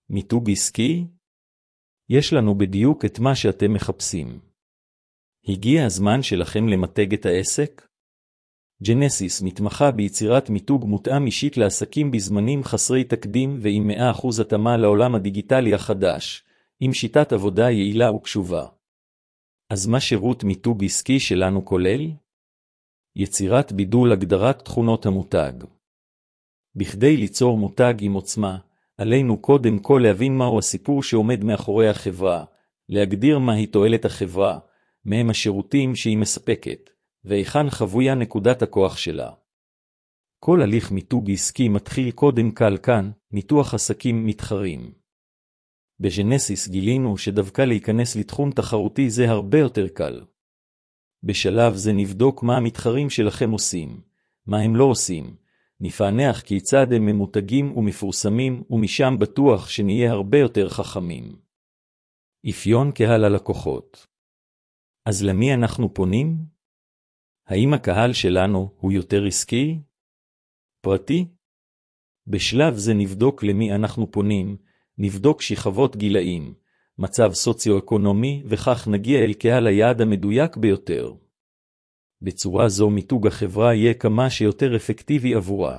מיתוג עסקי? יש לנו בדיוק את מה שאתם מחפשים. הגיע הזמן שלכם למתג את העסק? ג'נסיס מתמחה ביצירת מיתוג מותאם אישית לעסקים בזמנים חסרי תקדים ועם 100% התאמה לעולם הדיגיטלי החדש, עם שיטת עבודה יעילה וקשובה. אז מה שירות מיתוג עסקי שלנו כולל? יצירת בידול הגדרת תכונות המותג. בכדי ליצור מותג עם עוצמה, עלינו קודם כל להבין מהו הסיפור שעומד מאחורי החברה, להגדיר מהי תועלת החברה, מהם השירותים שהיא מספקת, והיכן חבויה נקודת הכוח שלה. כל הליך מיתוג עסקי מתחיל קודם כל כאן, ניתוח עסקים מתחרים. בג'נסיס גילינו שדווקא להיכנס לתחום תחרותי זה הרבה יותר קל. בשלב זה נבדוק מה המתחרים שלכם עושים, מה הם לא עושים, נפענח כיצד הם ממותגים ומפורסמים, ומשם בטוח שנהיה הרבה יותר חכמים. אפיון קהל הלקוחות. אז למי אנחנו פונים? האם הקהל שלנו הוא יותר עסקי? פרטי? בשלב זה נבדוק למי אנחנו פונים, נבדוק שכבות גילאים, מצב סוציו-אקונומי, וכך נגיע אל קהל היעד המדויק ביותר. בצורה זו מיתוג החברה יהיה כמה שיותר אפקטיבי עבורה.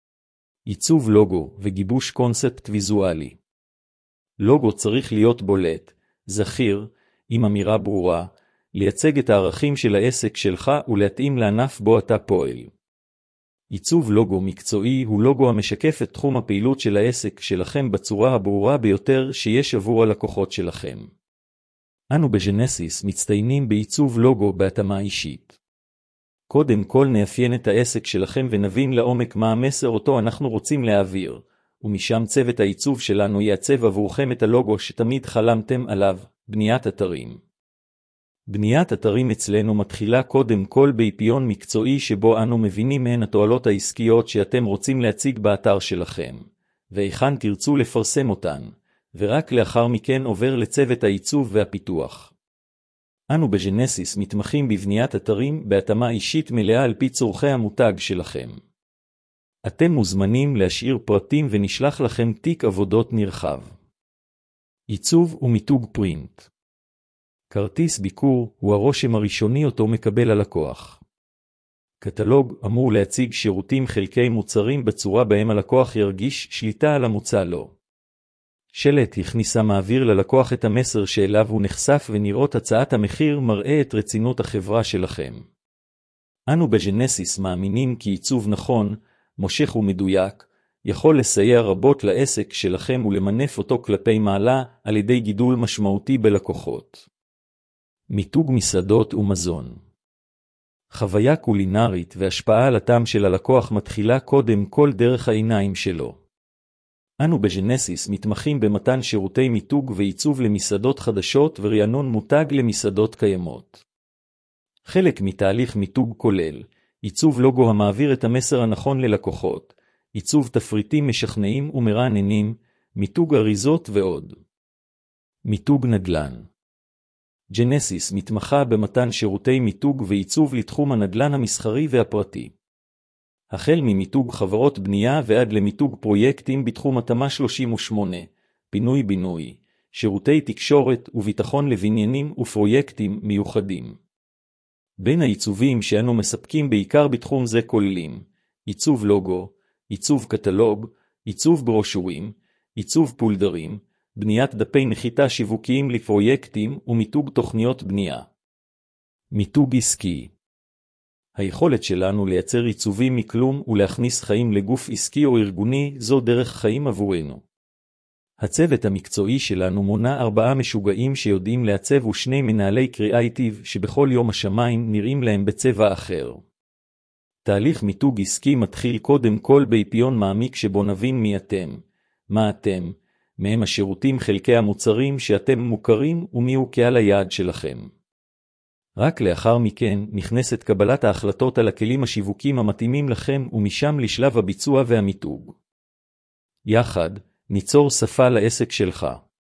עיצוב לוגו וגיבוש קונספט ויזואלי. לוגו צריך להיות בולט, זכיר, עם אמירה ברורה, לייצג את הערכים של העסק שלך ולהתאים לענף בו אתה פועל. עיצוב לוגו מקצועי הוא לוגו המשקף את תחום הפעילות של העסק שלכם בצורה הברורה ביותר שיש עבור הלקוחות שלכם. אנו בג'נסיס מצטיינים בעיצוב לוגו בהתאמה אישית. קודם כל נאפיין את העסק שלכם ונבין לעומק מה המסר אותו אנחנו רוצים להעביר, ומשם צוות העיצוב שלנו יעצב עבורכם את הלוגו שתמיד חלמתם עליו, בניית אתרים. בניית אתרים אצלנו מתחילה קודם כל באפיון מקצועי שבו אנו מבינים מהן התועלות העסקיות שאתם רוצים להציג באתר שלכם, והיכן תרצו לפרסם אותן, ורק לאחר מכן עובר לצוות העיצוב והפיתוח. אנו בג'נסיס מתמחים בבניית אתרים בהתאמה אישית מלאה על פי צורכי המותג שלכם. אתם מוזמנים להשאיר פרטים ונשלח לכם תיק עבודות נרחב. עיצוב ומיתוג פרינט. כרטיס ביקור הוא הרושם הראשוני אותו מקבל הלקוח. קטלוג אמור להציג שירותים חלקי מוצרים בצורה בהם הלקוח ירגיש שליטה על המוצא לו. שלט הכניסה מעביר ללקוח את המסר שאליו הוא נחשף ונראות הצעת המחיר מראה את רצינות החברה שלכם. אנו בג'נסיס מאמינים כי עיצוב נכון, מושך ומדויק, יכול לסייע רבות לעסק שלכם ולמנף אותו כלפי מעלה על ידי גידול משמעותי בלקוחות. מיתוג מסעדות ומזון. חוויה קולינרית והשפעה על הטעם של הלקוח מתחילה קודם כל דרך העיניים שלו. אנו בג'נסיס מתמחים במתן שירותי מיתוג ועיצוב למסעדות חדשות ורענון מותג למסעדות קיימות. חלק מתהליך מיתוג כולל עיצוב לוגו המעביר את המסר הנכון ללקוחות, עיצוב תפריטים משכנעים ומרעננים, מיתוג אריזות ועוד. מיתוג נדל"ן. ג'נסיס מתמחה במתן שירותי מיתוג ועיצוב לתחום הנדל"ן המסחרי והפרטי. החל ממיתוג חברות בנייה ועד למיתוג פרויקטים בתחום התמ"א 38, פינוי-בינוי, שירותי תקשורת וביטחון לבניינים ופרויקטים מיוחדים. בין העיצובים שאנו מספקים בעיקר בתחום זה כוללים עיצוב לוגו, עיצוב קטלוג, עיצוב ברושורים, עיצוב פולדרים, בניית דפי נחיתה שיווקיים לפרויקטים ומיתוג תוכניות בנייה. מיתוג עסקי. היכולת שלנו לייצר עיצובים מכלום ולהכניס חיים לגוף עסקי או ארגוני זו דרך חיים עבורנו. הצוות המקצועי שלנו מונה 4 משוגעים שיודעים לעצב ו2 מנהלי קריאייטיב שבכל יום השמיים נראים להם בצבע אחר. תהליך מיתוג עסקי מתחיל קודם כל באפיון מעמיק שבו נבין מי אתם, מה אתם, מהם השירותים חלקי המוצרים שאתם מוכרים ומיהו קהל היעד שלכם. רק לאחר מכן נכנסת קבלת ההחלטות על הכלים השיווקים המתאימים לכם ומשם לשלב הביצוע והמיתוג. יחד, ניצור שפה לעסק שלך.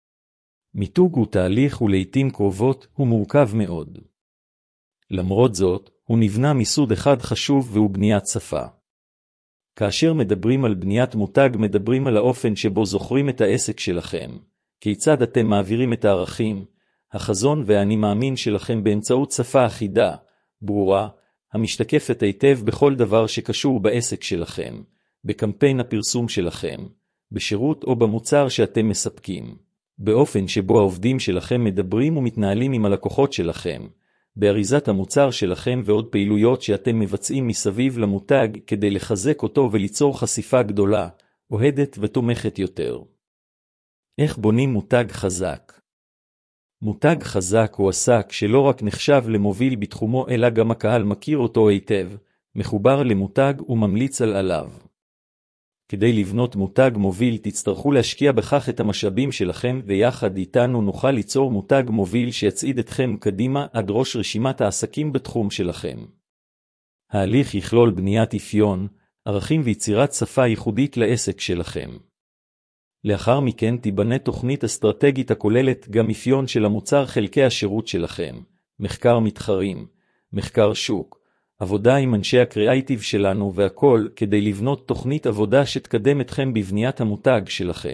מיתוג הוא תהליך ולעיתים קרובות הוא מורכב מאוד. למרות זאת, הוא נבנה מסוד אחד חשוב והוא בניית שפה. כאשר מדברים על בניית מותג, מדברים על האופן שבו זוכרים את העסק שלכם, כיצד אתם מעבירים את הערכים, החזון והאני מאמין שלכם באמצעות שפה אחידה, ברורה, המשתקפת היטב בכל דבר שקשור בעסק שלכם, בקמפיין הפרסום שלכם, בשירות או במוצר שאתם מספקים, באופן שבו העובדים שלכם מדברים ומתנהלים עם הלקוחות שלכם, באריזת המוצר שלכם ועוד פעילויות שאתם מבצעים מסביב למותג כדי לחזק אותו וליצור חשיפה גדולה, אוהדת ותומכת יותר. איך בונים מותג חזק? מותג חזק הוא עסק שלא רק נחשב למוביל בתחומו אלא גם הקהל מכיר אותו היטב, מחובר למותג וממליץ עליו. כדי לבנות מותג מוביל תצטרכו להשקיע בכך את המשאבים שלכם ויחד איתנו נוכל ליצור מותג מוביל שיצעיד אתכם קדימה עד ראש רשימת העסקים בתחום שלכם. ההליך יכלול בניית אפיון, ערכים ויצירת שפה ייחודית לעסק שלכם. לאחר מכן תיבנה תוכנית אסטרטגית הכוללת גם אפיון של המוצר חלקי השירות שלכם, מחקר מתחרים, מחקר שוק, עבודה עם אנשי הקריאייטיב שלנו והכל כדי לבנות תוכנית עבודה שתקדם אתכם בבניית המותג שלכם.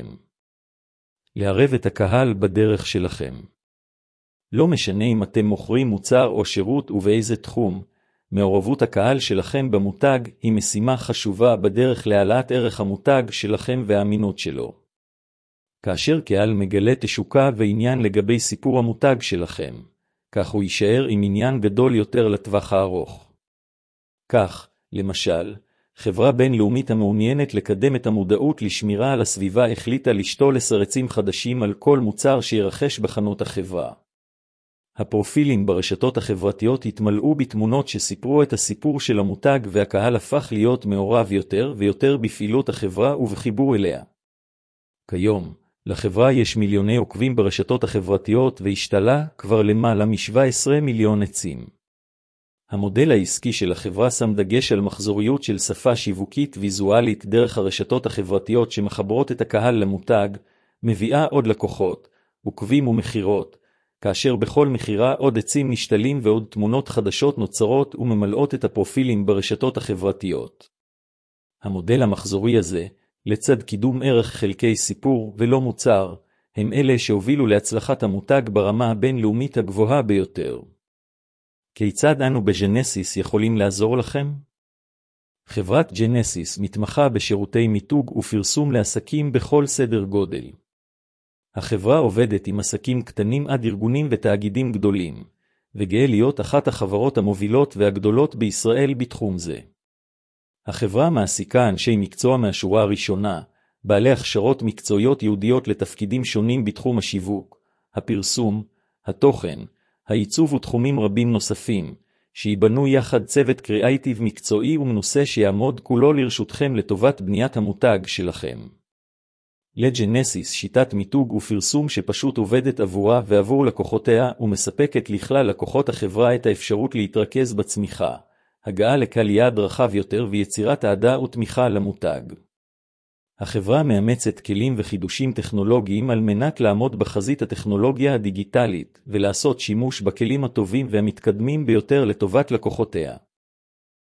לערב את הקהל בדרך שלכם. לא משנה אם אתם מוכרים מוצר או שירות ובאיזה תחום, מעורבות הקהל שלכם במותג היא משימה חשובה בדרך להעלאת ערך המותג שלכם והאמינות שלו. כאשר קהל מגלה תשוקה ועניין לגבי סיפור המותג שלכם, כך הוא יישאר עם עניין גדול יותר לטווח הארוך. כך, למשל, חברה בינלאומית המעוניינת לקדם את המודעות לשמירה על הסביבה החליטה לשתול סרטים חדשים על כל מוצר שירחש בחנות החברה. הפרופילים ברשתות החברתיות התמלאו בתמונות שסיפרו את הסיפור של המותג והקהל הפך להיות מעורב יותר ויותר בפעילות החברה ובחיבור אליה. כיום, לחברה יש מיליוני עוקבים ברשתות החברתיות והשתלה כבר למעלה מ-17 מיליון עצים. המודל העסקי של החברה שם דגש על מחזוריות של שפה שיווקית ויזואלית דרך הרשתות החברתיות שמחברות את הקהל למותג, מביאה עוד לקוחות, עוקבים ומחירות, כאשר בכל מחירה עוד עצים נשתלים ועוד תמונות חדשות נוצרות וממלאות את הפרופילים ברשתות החברתיות. המודל המחזורי הזה, לצד קידום ערך חלקי סיפור ולא מוצר, הם אלה שהובילו להצלחת המותג ברמה הבינלאומית הגבוהה ביותר. כיצד אנו בג'נסיס יכולים לעזור לכם? חברת ג'נסיס מתמחה בשירותי מיתוג ופרסום לעסקים בכל סדר גודל. החברה עובדת עם עסקים קטנים עד ארגונים ותאגידים גדולים, וגאה להיות אחת החברות המובילות והגדולות בישראל בתחום זה. החברה מעסיקה אנשי מקצוע מהשורה הראשונה, בעלי הכשרות מקצועיות ייעודיות לתפקידים שונים בתחום השיווק, הפרסום, התוכן, העיצוב ותחומים רבים נוספים, שיבנו יחד צוות קריאייטיב מקצועי ומנוסה שיעמוד כולו לרשותכם לטובת בניית המותג שלכם. לג'נסיס שיטת מיתוג ופרסום שפשוט עובדת עבורה ועבור לקוחותיה ומספקת לכלל לקוחות החברה את האפשרות להתרכז בצמיחה, הגעה לקהל יעד רחב יותר ויצירת אהדה ותמיכה למותג. החברה מאמצת כלים וחידושים טכנולוגיים על מנת לעמוד בחזית הטכנולוגיה הדיגיטלית ולעשות שימוש בכלים הטובים והמתקדמים ביותר לטובת לקוחותיה.